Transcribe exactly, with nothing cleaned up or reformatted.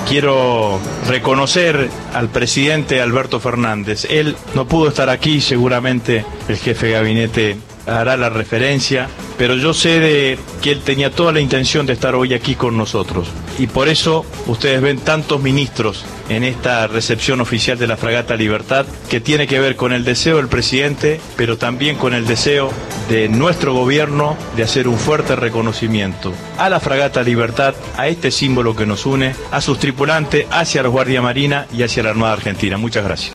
quiero reconocer al presidente Alberto Fernández. Él no pudo estar aquí, seguramente el jefe de gabinete hará la referencia, pero yo sé de que él tenía toda la intención de estar hoy aquí con nosotros. Y por eso ustedes ven tantos ministros en esta recepción oficial de la Fragata Libertad, que tiene que ver con el deseo del presidente, pero también con el deseo de nuestro gobierno de hacer un fuerte reconocimiento a la Fragata Libertad, a este símbolo que nos une, a sus tripulantes, hacia la Guardia Marina y hacia la Armada Argentina. Muchas gracias.